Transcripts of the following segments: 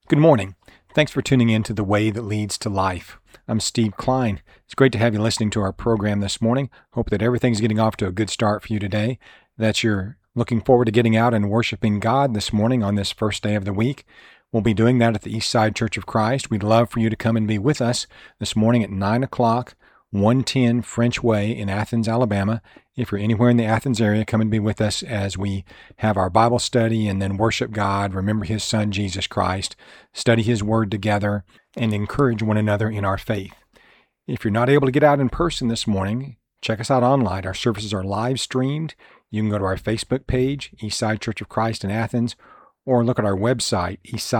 Good morning. Thanks for tuning in to The Way That Leads to Life. I'm Steve Klein. It's great to have you listening to our program this morning. Hope that everything's getting off to a good start for you today, that you're looking forward to getting out and worshiping God this morning on this first day of the week. We'll be doing that at the Eastside Church of Christ. We'd love for you to come and be with us this morning at 9 o'clock, 110 French Way in Athens, Alabama. If you're anywhere in the Athens area, come and be with us as we have our Bible study and then worship God, remember His Son, Jesus Christ, study His Word together, and encourage one another in our faith. If you're not able to get out in person this morning, check us out online. Our services are live streamed. You can go to our Facebook page, Eastside Church of Christ in Athens, or look at our website,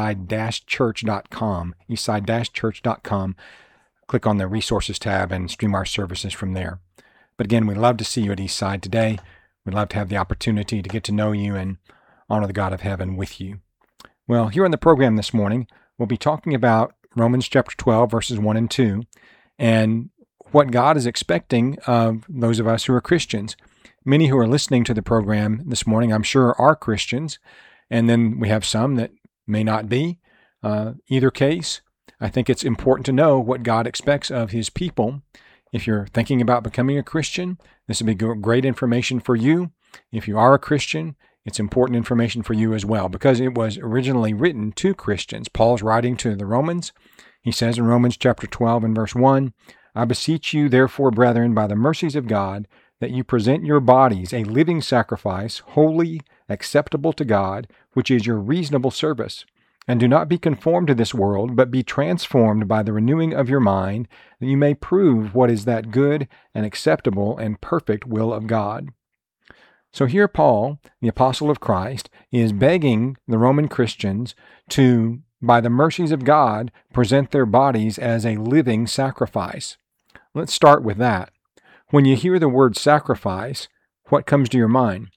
eastside-church.com, eastside-church.com. Click on the Resources tab and stream our services from there. But again, we'd love to see you at Eastside today. We'd love to have the opportunity to get to know you and honor the God of heaven with you. Well, here on the program this morning, we'll be talking about Romans chapter 12, verses 1 and 2, and what God is expecting of those of us who are Christians. Many who are listening to the program this morning, I'm sure, are Christians, and then we have some that may not be. Either case, I think it's important to know what God expects of His people. If you're thinking about becoming a Christian, this would be great information for you. If you are a Christian, it's important information for you as well, because it was originally written to Christians. Paul's writing to the Romans. He says in Romans chapter 12 and verse 1, "I beseech you, therefore, brethren, by the mercies of God, that you present your bodies a living sacrifice, holy, acceptable to God, which is your reasonable service. And do not be conformed to this world, but be transformed by the renewing of your mind, that you may prove what is that good and acceptable and perfect will of God." So here Paul, the apostle of Christ, is begging the Roman Christians to, by the mercies of God, present their bodies as a living sacrifice. Let's start with that. When you hear the word sacrifice, what comes to your mind?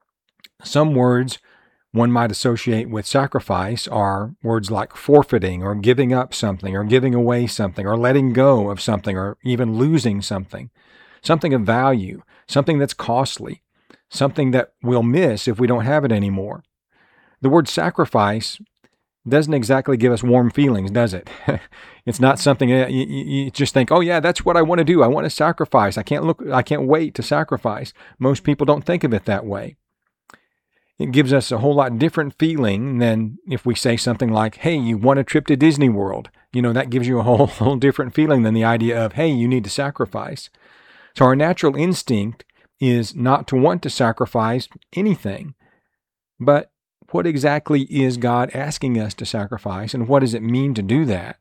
Some words one might associate with sacrifice are words like forfeiting or giving up something or giving away something or letting go of something or even losing something of value, something that's costly, something that we'll miss if we don't have it anymore. The word sacrifice doesn't exactly give us warm feelings, does it? It's not something you just think, oh yeah, that's what I want to do. I want to sacrifice. I can't wait to sacrifice. Most people don't think of it that way. It gives us a whole lot different feeling than if we say something like, hey, you want a trip to Disney World. That gives you a whole different feeling than the idea of, hey, you need to sacrifice. So our natural instinct is not to want to sacrifice anything. But what exactly is God asking us to sacrifice, and what does it mean to do that?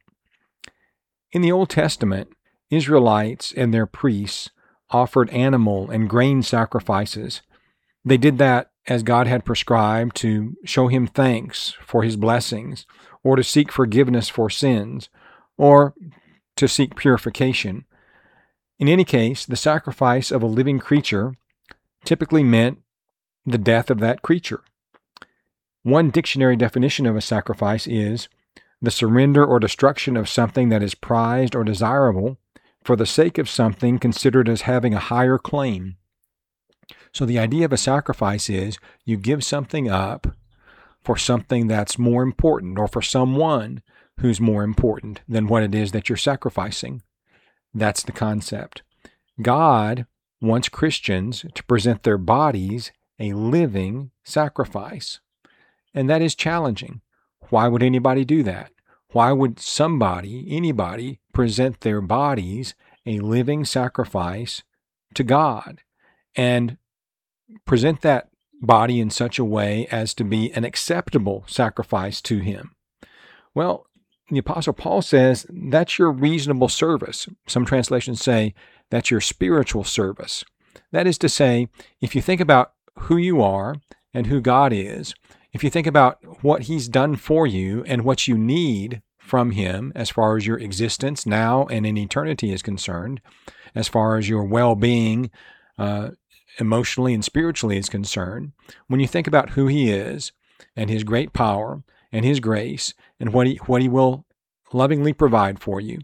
In the Old Testament, Israelites and their priests offered animal and grain sacrifices. They did that as God had prescribed to show Him thanks for His blessings, or to seek forgiveness for sins, or to seek purification. In any case, the sacrifice of a living creature typically meant the death of that creature. One dictionary definition of a sacrifice is the surrender or destruction of something that is prized or desirable for the sake of something considered as having a higher claim. So the idea of a sacrifice is you give something up for something that's more important, or for someone who's more important than what it is that you're sacrificing. That's the concept. God wants Christians to present their bodies a living sacrifice. And that is challenging. Why would anybody do that? Why would anybody, present their bodies a living sacrifice to God and present that body in such a way as to be an acceptable sacrifice to Him? Well, the Apostle Paul says that's your reasonable service. Some translations say that's your spiritual service. That is to say, if you think about who you are and who God is, if you think about what He's done for you and what you need from Him as far as your existence now and in eternity is concerned, as far as your well-being emotionally and spiritually is concerned, when you think about who He is and His great power and His grace and what he will lovingly provide for you,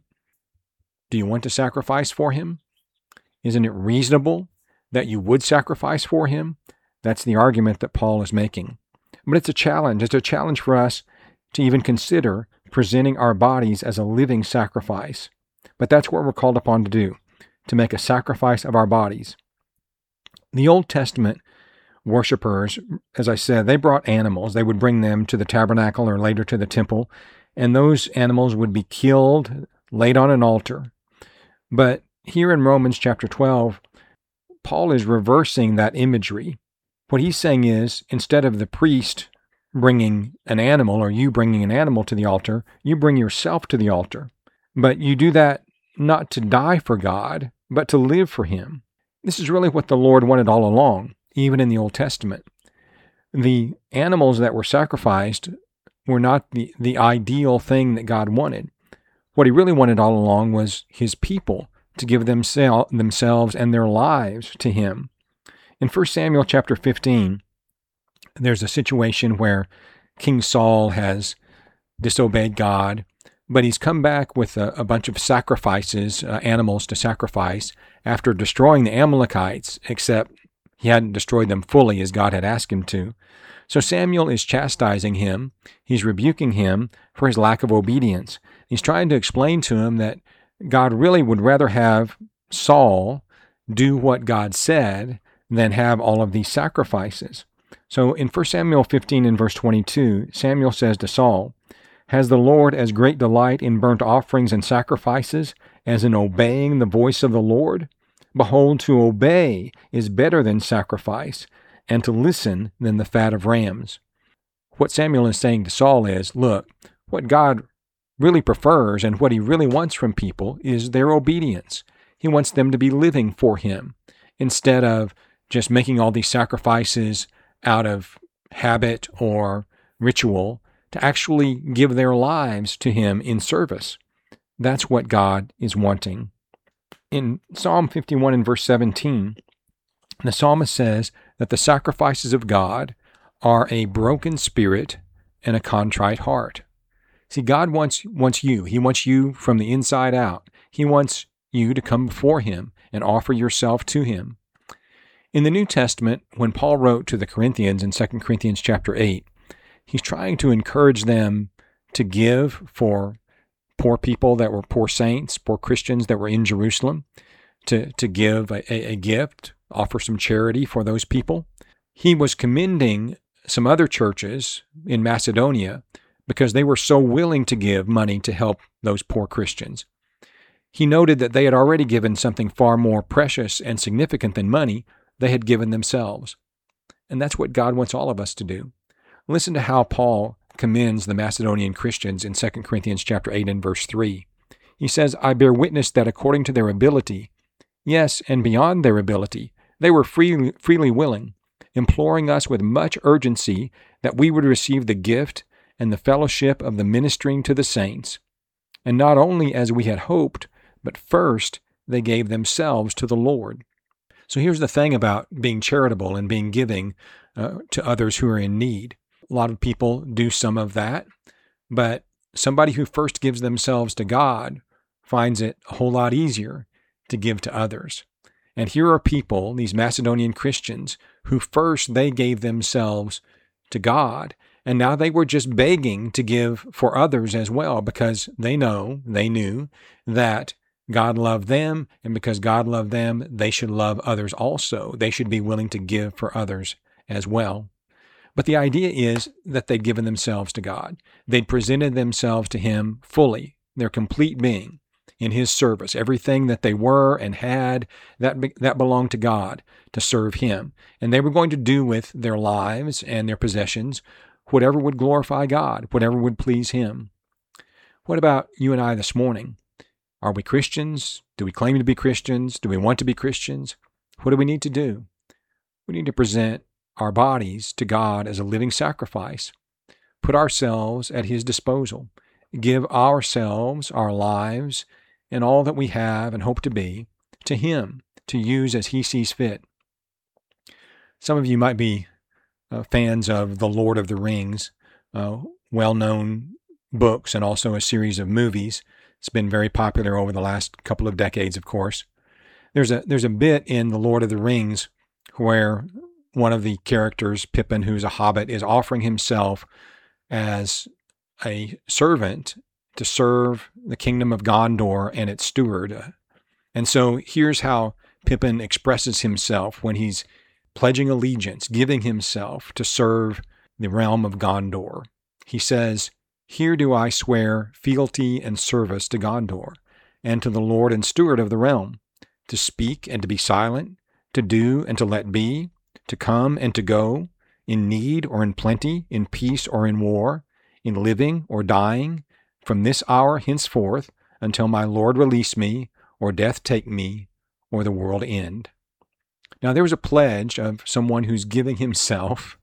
do you want to sacrifice for Him? Isn't it reasonable that you would sacrifice for Him? That's the argument that Paul is making. But it's a challenge. It's a challenge for us to even consider presenting our bodies as a living sacrifice. But that's what we're called upon to do, to make a sacrifice of our bodies. The Old Testament worshipers, as I said, they brought animals. They would bring them to the tabernacle or later to the temple, and those animals would be killed, laid on an altar. But here in Romans chapter 12, Paul is reversing that imagery. What he's saying is, instead of the priest bringing an animal or you bringing an animal to the altar, you bring yourself to the altar. But you do that not to die for God, but to live for Him. This is really what the Lord wanted all along, even in the Old Testament. The animals that were sacrificed were not the ideal thing that God wanted. What He really wanted all along was His people to give themselves and their lives to Him. In 1 Samuel chapter 15, there's a situation where King Saul has disobeyed God, but he's come back with a bunch of sacrifices, animals to sacrifice, after destroying the Amalekites, except he hadn't destroyed them fully as God had asked him to. So Samuel is chastising him. He's rebuking him for his lack of obedience. He's trying to explain to him that God really would rather have Saul do what God said than have all of these sacrifices. So in 1 Samuel 15 and verse 22, Samuel says to Saul, "Has the Lord as great delight in burnt offerings and sacrifices as in obeying the voice of the Lord? Behold, to obey is better than sacrifice, and to listen than the fat of rams." What Samuel is saying to Saul is, look, what God really prefers and what He really wants from people is their obedience. He wants them to be living for Him instead of just making all these sacrifices out of habit or ritual, to actually give their lives to Him in service. That's what God is wanting. In Psalm 51 and verse 17, the psalmist says that the sacrifices of God are a broken spirit and a contrite heart. See, God wants you. He wants you from the inside out. He wants you to come before Him and offer yourself to Him. In the New Testament, when Paul wrote to the Corinthians in 2 Corinthians chapter 8, he's trying to encourage them to give for poor people that were poor saints, poor Christians that were in Jerusalem, to give a gift, offer some charity for those people. He was commending some other churches in Macedonia because they were so willing to give money to help those poor Christians. He noted that they had already given something far more precious and significant than money. They had given themselves. And that's what God wants all of us to do. Listen to how Paul commends the Macedonian Christians in 2 Corinthians chapter 8 and verse 3. He says, "I bear witness that according to their ability, yes, and beyond their ability, they were freely willing, imploring us with much urgency that we would receive the gift and the fellowship of the ministering to the saints. And not only as we had hoped, but first they gave themselves to the Lord." So here's the thing about being charitable and being giving to others who are in need. A lot of people do some of that, but somebody who first gives themselves to God finds it a whole lot easier to give to others. And here are people, these Macedonian Christians, who first they gave themselves to God, and now they were just begging to give for others as well, because they knew that God loved them, and because God loved them, they should love others also. They should be willing to give for others as well. But the idea is that they'd given themselves to God. They'd presented themselves to Him fully, their complete being, in His service. Everything that they were and had, that belonged to God, to serve Him. And they were going to do with their lives and their possessions whatever would glorify God, whatever would please Him. What about you and I this morning? Are we Christians? Do we claim to be Christians? Do we want to be Christians? What do we need to do? We need to present our bodies to God as a living sacrifice. Put ourselves at His disposal. Give ourselves, our lives, and all that we have and hope to be to Him to use as He sees fit. Some of you might be fans of The Lord of the Rings, well-known books and also a series of movies. It's been very popular over the last couple of decades, of course. There's a bit in The Lord of the Rings where one of the characters, Pippin, who's a hobbit, is offering himself as a servant to serve the kingdom of Gondor and its steward. And so here's how Pippin expresses himself when he's pledging allegiance, giving himself to serve the realm of Gondor. He says, "Here do I swear fealty and service to Gondor, and to the Lord and steward of the realm, to speak and to be silent, to do and to let be, to come and to go, in need or in plenty, in peace or in war, in living or dying, from this hour henceforth until my Lord release me, or death take me, or the world end." Now there was a pledge of someone who's giving himself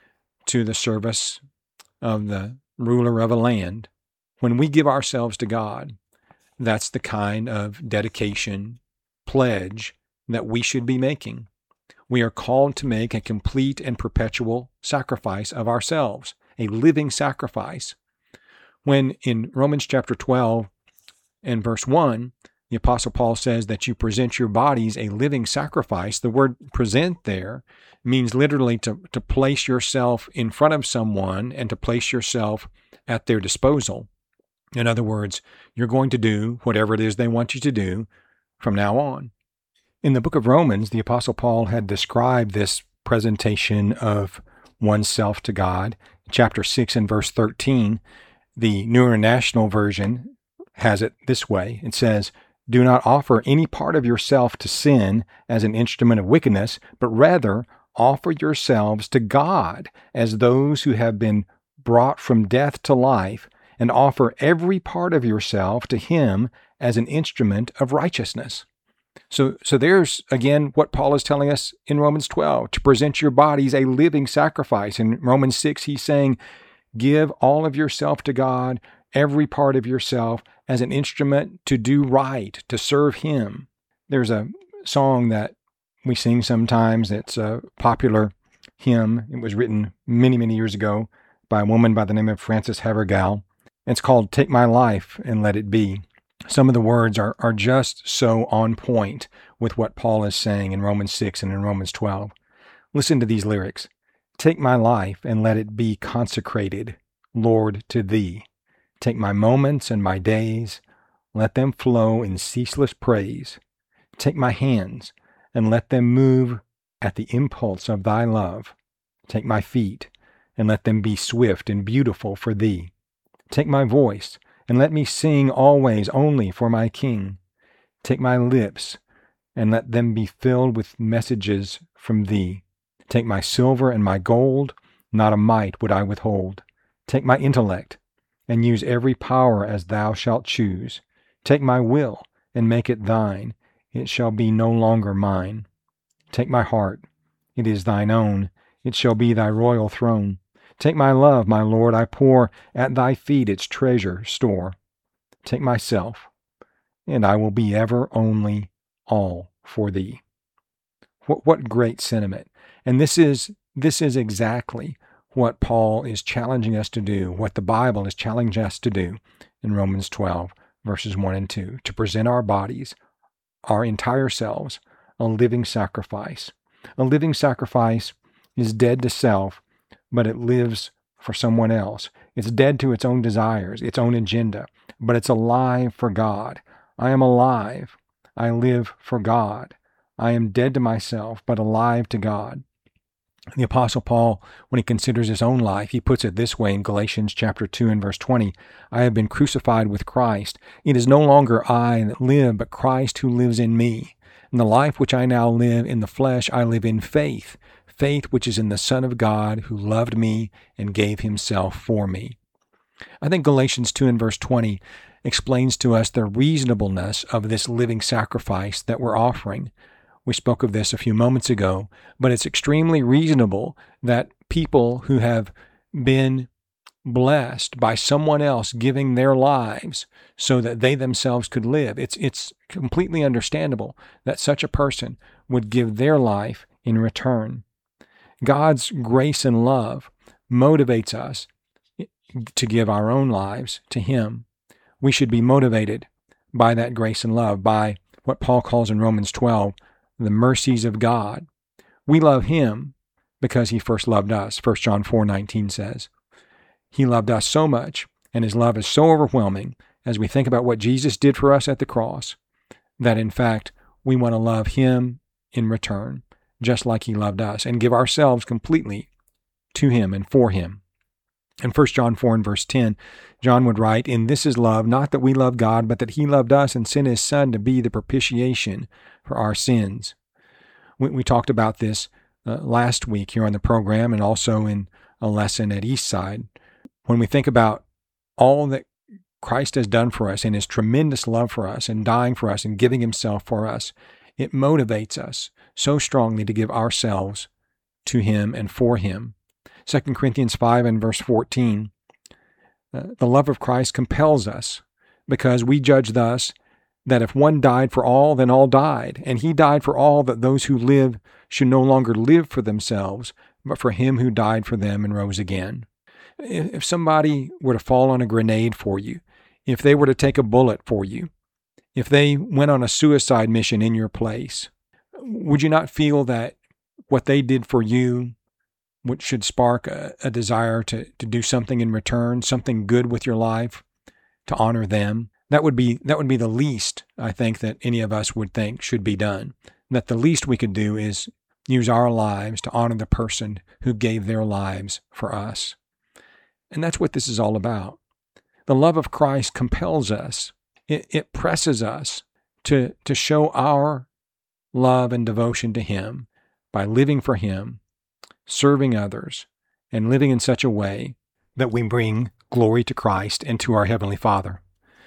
to the service of the ruler of a land. When we give ourselves to God, that's the kind of dedication, pledge that we should be making. We are called to make a complete and perpetual sacrifice of ourselves, a living sacrifice. When in Romans chapter 12 and verse 1, the Apostle Paul says that you present your bodies a living sacrifice, the word present there means literally to place yourself in front of someone and to place yourself at their disposal. In other words, you're going to do whatever it is they want you to do from now on. In the book of Romans, the Apostle Paul had described this presentation of oneself to God. Chapter 6 and verse 13, the New International Version has it this way. It says, "Do not offer any part of yourself to sin as an instrument of wickedness, but rather offer yourselves to God as those who have been brought from death to life, and offer every part of yourself to Him as an instrument of righteousness." So there's, again, what Paul is telling us in Romans 12, to present your bodies a living sacrifice. In Romans 6, he's saying, give all of yourself to God, every part of yourself, as an instrument to do right, to serve Him. There's a song that we sing sometimes. It's a popular hymn. It was written many, many years ago by a woman by the name of Frances Havergal. It's called "Take My Life and Let It Be." Some of the words are just so on point with what Paul is saying in Romans 6 and in Romans 12. Listen to these lyrics. "Take my life and let it be consecrated, Lord, to Thee. Take my moments and my days, let them flow in ceaseless praise. Take my hands and let them move at the impulse of Thy love. Take my feet and let them be swift and beautiful for Thee. Take my voice and let me sing always only for my King. Take my lips and let them be filled with messages from Thee. Take my silver and my gold, not a mite would I withhold. Take my intellect and use every power as Thou shalt choose. Take my will and make it Thine, it shall be no longer mine. Take my heart, it is Thine own, it shall be Thy royal throne. Take my love, my Lord, I pour at Thy feet its treasure store. Take myself, and I will be ever only all for Thee." What great sentiment. And this is exactly what Paul is challenging us to do, what the Bible is challenging us to do in Romans 12, verses 1 and 2, to present our bodies, our entire selves, a living sacrifice. A living sacrifice is dead to self, but it lives for someone else. It's dead to its own desires, its own agenda, but it's alive for God. I am alive. I live for God. I am dead to myself, but alive to God. The Apostle Paul, when he considers his own life, he puts it this way in Galatians chapter 2 and verse 20, "I have been crucified with Christ. It is no longer I that live, but Christ who lives in me. And the life which I now live in the flesh, I live in faith which is in the Son of God who loved me and gave Himself for me." I think Galatians 2 and verse 20 explains to us the reasonableness of this living sacrifice that we're offering. We spoke of this a few moments ago, but it's extremely reasonable that people who have been blessed by someone else giving their lives so that they themselves could live, it's completely understandable that such a person would give their life in return. God's grace and love motivates us to give our own lives to Him. We should be motivated by that grace and love, by what Paul calls in Romans 12, the mercies of God. We love Him because He first loved us. 1 John 4:19 says, He loved us so much And his love is so overwhelming as we think about what Jesus did for us at the cross, that in fact, we want to love him in return, just like he loved us, and give ourselves completely to him and for him. In 1 John 4 and verse 10, John would write, "In this is love, not that we love God, but that he loved us and sent his Son to be the propitiation for our sins." We talked about this last week here on the program and also in a lesson at Eastside. When we think about all that Christ has done for us and his tremendous love for us and dying for us and giving himself for us, it motivates us so strongly to give ourselves to him and for him. 2 Corinthians 5 and verse 14, the love of Christ compels us, because we judge thus, that if one died for all, then all died, and he died for all, that those who live should no longer live for themselves, but for him who died for them and rose again. If somebody were to fall on a grenade for you, if they were to take a bullet for you, if they went on a suicide mission in your place, would you not feel that what they did for you which should spark a desire to do something in return, something good with your life, to honor them? That would be the least, I think, that any of us would think should be done. That the least we could do is use our lives to honor the person who gave their lives for us. And that's what this is all about. The love of Christ compels us. It presses us to show our love and devotion to him by living for him, serving others, and living in such a way that we bring glory to Christ and to our Heavenly Father.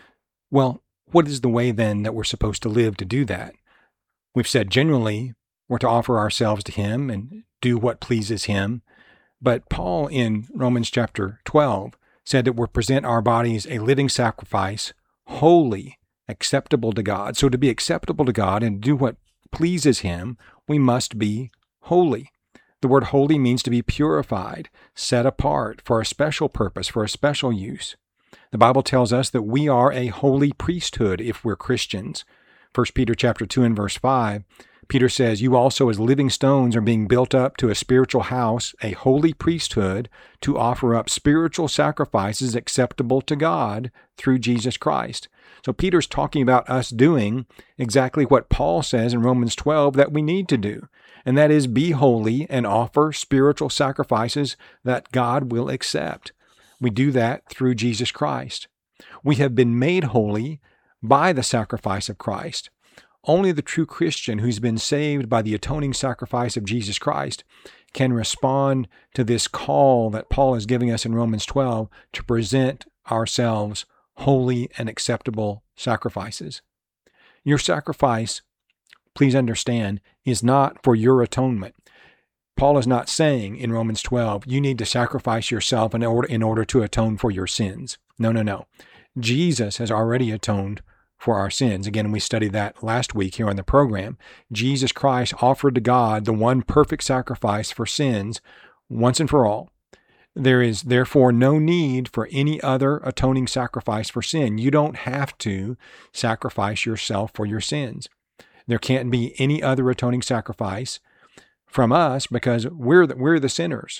Well, what is the way then that we're supposed to live to do that? We've said generally we're to offer ourselves to him and do what pleases him. But Paul in Romans chapter 12 said that we're present our bodies a living sacrifice, holy, acceptable to God. So to be acceptable to God and do what pleases him, we must be holy. The word holy means to be purified, set apart for a special purpose, for a special use. The Bible tells us that we are a holy priesthood if we're Christians. 1 Peter chapter 2 and verse 5, Peter says, "You also as living stones are being built up to a spiritual house, a holy priesthood, to offer up spiritual sacrifices acceptable to God through Jesus Christ." So Peter's talking about us doing exactly what Paul says in Romans 12 that we need to do, and that is be holy and offer spiritual sacrifices that God will accept. We do that through Jesus Christ. We have been made holy by the sacrifice of Christ. Only the true Christian who's been saved by the atoning sacrifice of Jesus Christ can respond to this call that Paul is giving us in Romans 12 to present ourselves holy and acceptable sacrifices. Your sacrifice, please understand, is not for your atonement. Paul is not saying in Romans 12, you need to sacrifice yourself in order to atone for your sins. No. Jesus has already atoned for our sins. Again, we studied that last week here on the program. Jesus Christ offered to God the one perfect sacrifice for sins once and for all. There is therefore no need for any other atoning sacrifice for sin. You don't have to sacrifice yourself for your sins. There can't be any other atoning sacrifice from us because we're the sinners.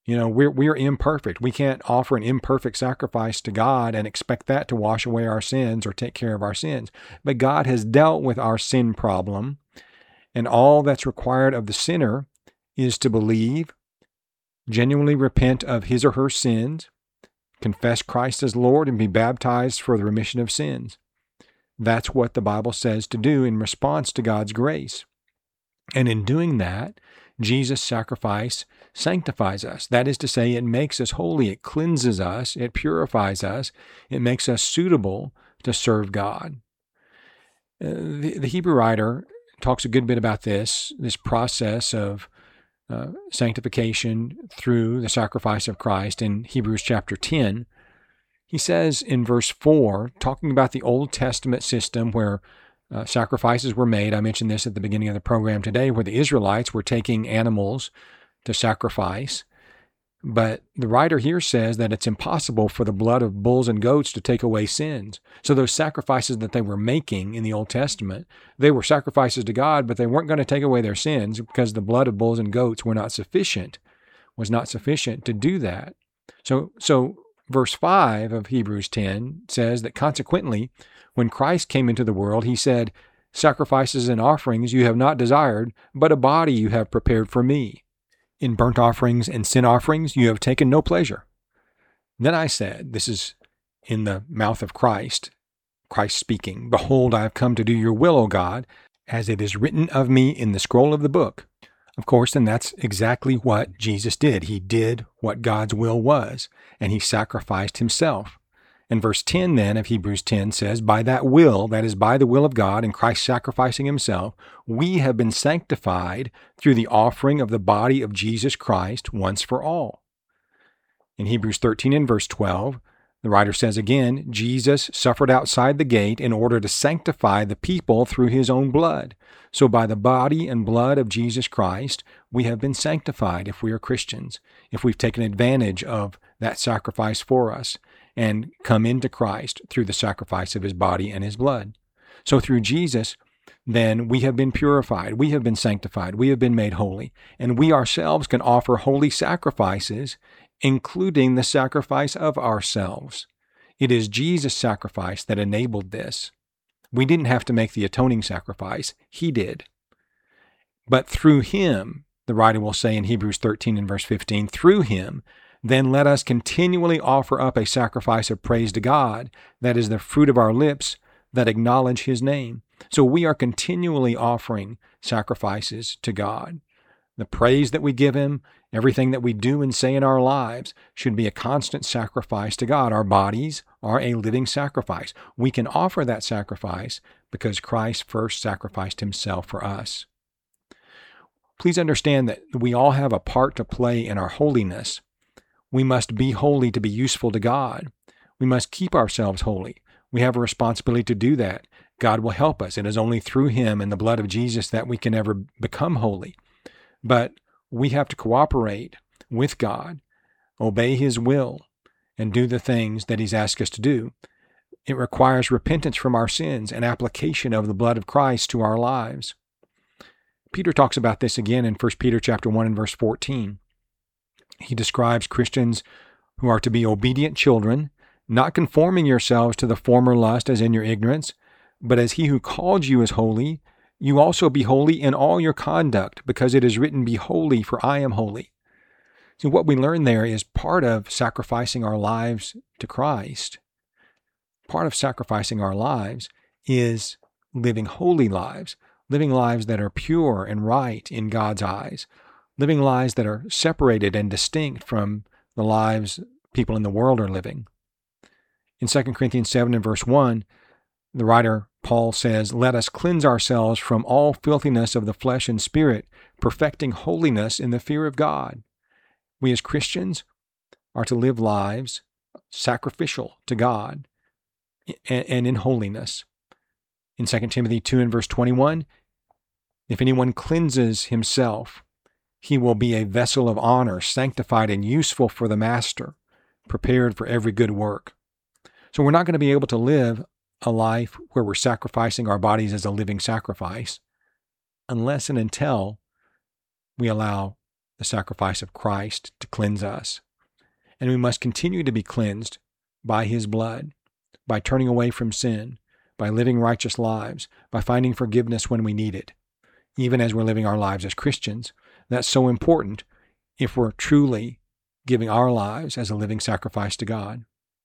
We're imperfect. We can't offer an imperfect sacrifice to God and expect that to wash away our sins or take care of our sins. But God has dealt with our sin problem, and all that's required of the sinner is to believe, genuinely repent of his or her sins, confess Christ as Lord, and be baptized for the remission of sins. That's what the Bible says to do in response to God's grace. And in doing that, Jesus' sacrifice sanctifies us. That is to say, it makes us holy, it cleanses us, it purifies us, it makes us suitable to serve God. The Hebrew writer talks a good bit about this process of sanctification through the sacrifice of Christ in Hebrews chapter 10. He says in verse 4, talking about the Old Testament system where sacrifices were made. I mentioned this at the beginning of the program today, where the Israelites were taking animals to sacrifice. But the writer here says that it's impossible for the blood of bulls and goats to take away sins. So those sacrifices that they were making in the Old Testament, they were sacrifices to God, but they weren't going to take away their sins because the blood of bulls and goats was not sufficient to do that. So verse 5 of Hebrews 10 says that consequently, when Christ came into the world, he said, "Sacrifices and offerings you have not desired, but a body you have prepared for me. In burnt offerings and sin offerings you have taken no pleasure." Then I said, this is in the mouth of Christ speaking, "Behold, I have come to do your will, O God, as it is written of me in the scroll of the book." Of course, and that's exactly what Jesus did. He did what God's will was, and he sacrificed himself. And verse 10 then of Hebrews 10 says, "By that will, that is by the will of God and Christ sacrificing himself, we have been sanctified through the offering of the body of Jesus Christ once for all." In Hebrews 13 and verse 12, the writer says again, "Jesus suffered outside the gate in order to sanctify the people through his own blood. So by the body and blood of Jesus Christ, we have been sanctified if we are Christians, if we've taken advantage of that sacrifice for us and come into Christ through the sacrifice of his body and his blood. So through Jesus, then we have been purified, we have been sanctified, we have been made holy, and we ourselves can offer holy sacrifices, including the sacrifice of ourselves. It is Jesus' sacrifice that enabled this. We didn't have to make the atoning sacrifice. He did. But through him, the writer will say in Hebrews 13 and verse 15, through him, then let us continually offer up a sacrifice of praise to God, that is the fruit of our lips that acknowledge his name. So we are continually offering sacrifices to God. The praise that we give him, everything that we do and say in our lives should be a constant sacrifice to God. Our bodies are a living sacrifice. We can offer that sacrifice because Christ first sacrificed himself for us. Please understand that we all have a part to play in our holiness. We must be holy to be useful to God. We must keep ourselves holy. We have a responsibility to do that. God will help us. It is only through him and the blood of Jesus that we can ever become holy. But we have to cooperate with God, obey his will, and do the things that he's asked us to do. It requires repentance from our sins and application of the blood of Christ to our lives. Peter talks about this again in 1 Peter chapter 1 and verse 14. He describes Christians who are to be obedient children, not conforming yourselves to the former lust as in your ignorance, but as he who called you is holy, you also be holy in all your conduct, because it is written, "Be holy, for I am holy." So what we learn there is part of sacrificing our lives to Christ. Part of sacrificing our lives is living holy lives, living lives that are pure and right in God's eyes, living lives that are separated and distinct from the lives people in the world are living. In 2 Corinthians 7 and verse 1, the writer Paul says, "Let us cleanse ourselves from all filthiness of the flesh and spirit, perfecting holiness in the fear of God." We as Christians are to live lives sacrificial to God and in holiness. In 2 Timothy 2 and verse 21, "If anyone cleanses himself, he will be a vessel of honor, sanctified and useful for the master, prepared for every good work." So we're not going to be able to live a life where we're sacrificing our bodies as a living sacrifice unless and until we allow the sacrifice of Christ to cleanse us. And we must continue to be cleansed by his blood, by turning away from sin, by living righteous lives, by finding forgiveness when we need it, even as we're living our lives as Christians. That's so important if we're truly giving our lives as a living sacrifice to God.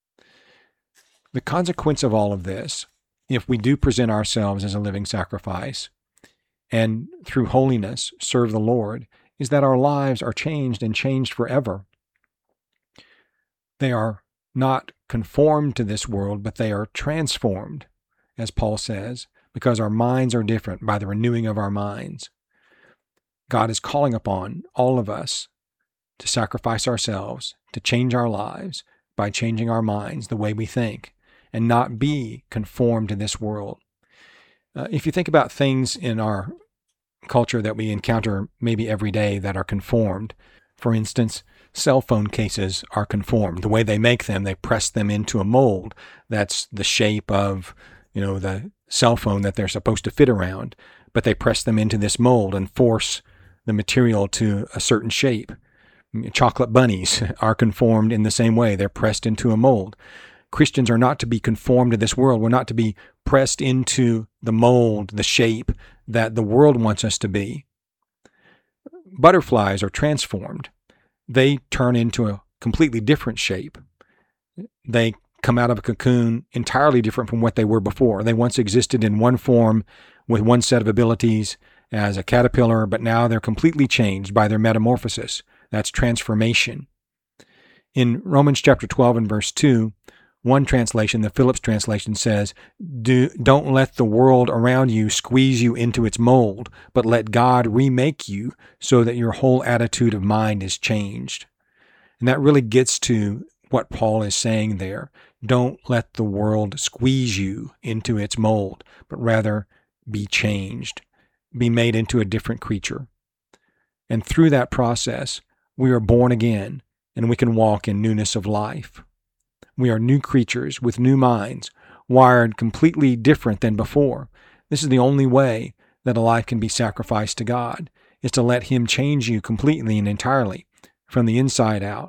The consequence of all of this, if we do present ourselves as a living sacrifice and through holiness serve the Lord, is that our lives are changed and changed forever. They are not conformed to this world, but they are transformed, as Paul says, because our minds are different by the renewing of our minds. God is calling upon all of us to sacrifice ourselves, to change our lives by changing our minds, the way we think, and not be conformed to this world. If you think about things in our culture that we encounter maybe every day that are conformed, for instance, cell phone cases are conformed. The way they make them, they press them into a mold that's the shape of, the cell phone that they're supposed to fit around, but they press them into this mold and force the material to a certain shape. Chocolate bunnies are conformed in the same way. They're pressed into a mold. Christians are not to be conformed to this world. We're not to be pressed into the mold, the shape that the world wants us to be. Butterflies are transformed. They turn into a completely different shape. They come out of a cocoon entirely different from what they were before. They once existed in one form with one set of abilities as a caterpillar, but now they're completely changed by their metamorphosis. That's transformation. In Romans chapter 12 and verse 2, one translation, the Phillips translation, says, don't let the world around you squeeze you into its mold, but let God remake you so that your whole attitude of mind is changed. And that really gets to what Paul is saying there. Don't let the world squeeze you into its mold, but rather be changed, be made into a different creature. And through that process, we are born again, and we can walk in newness of life. We are new creatures with new minds, wired completely different than before. This is the only way that a life can be sacrificed to God, is to let Him change you completely and entirely from the inside out.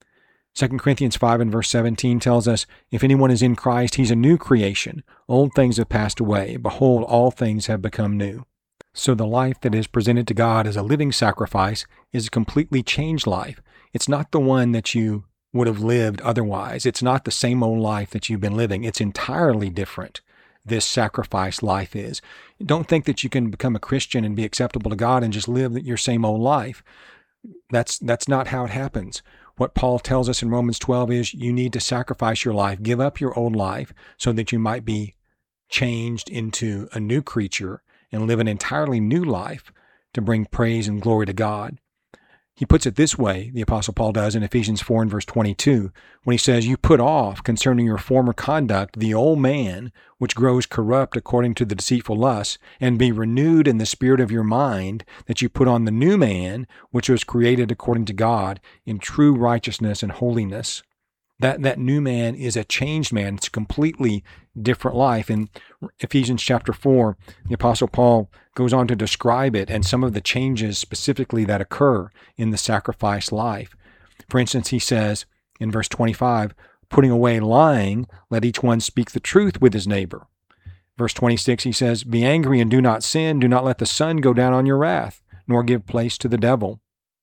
2 Corinthians 5 and verse 17 tells us, if anyone is in Christ, he's a new creation. Old things have passed away. Behold, all things have become new. So the life that is presented to God as a living sacrifice is a completely changed life. It's not the one that you would have lived otherwise. It's not the same old life that you've been living. It's entirely different, this sacrifice life is. Don't think that you can become a Christian and be acceptable to God and just live your same old life. That's not how it happens. What Paul tells us in Romans 12 is you need to sacrifice your life, give up your old life so that you might be changed into a new creature and live an entirely new life to bring praise and glory to God. He puts it this way, the Apostle Paul does in Ephesians 4 and verse 22, when he says, you put off concerning your former conduct the old man, which grows corrupt according to the deceitful lusts, and be renewed in the spirit of your mind, that you put on the new man, which was created according to God in true righteousness and holiness. That new man is a changed man. It's a completely different life. In Ephesians chapter 4, the Apostle Paul goes on to describe it and some of the changes specifically that occur in the sacrifice life. For instance, he says in verse 25, putting away lying, let each one speak the truth with his neighbor. Verse 26, he says, be angry and do not sin. Do not let the sun go down on your wrath, nor give place to the devil.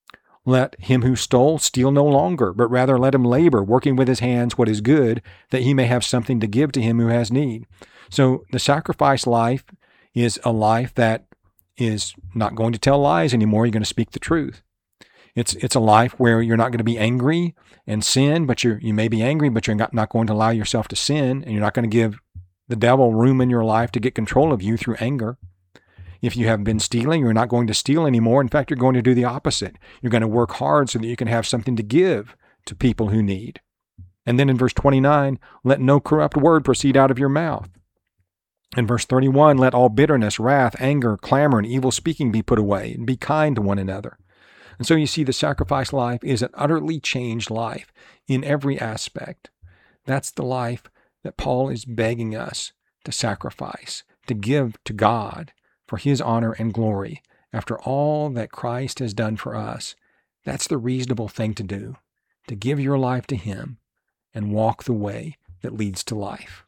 Let him who stole steal no longer, but rather let him labor, working with his hands what is good, that he may have something to give to him who has need. So the sacrifice life is a life that is not going to tell lies anymore. You're going to speak the truth. It's a life where you're not going to be angry and sin, but you may be angry, but you're not going to allow yourself to sin, and you're not going to give the devil room in your life to get control of you through anger. If you have been stealing, you're not going to steal anymore. In fact, you're going to do the opposite. You're going to work hard so that you can have something to give to people who need. And then in verse 29, let no corrupt word proceed out of your mouth. In verse 31, let all bitterness, wrath, anger, clamor, and evil speaking be put away, and be kind to one another. And so you see the sacrifice life is an utterly changed life in every aspect. That's the life that Paul is begging us to sacrifice, to give to God, for His honor and glory. After all that Christ has done for us, that's the reasonable thing to do, to give your life to Him and walk the way that leads to life.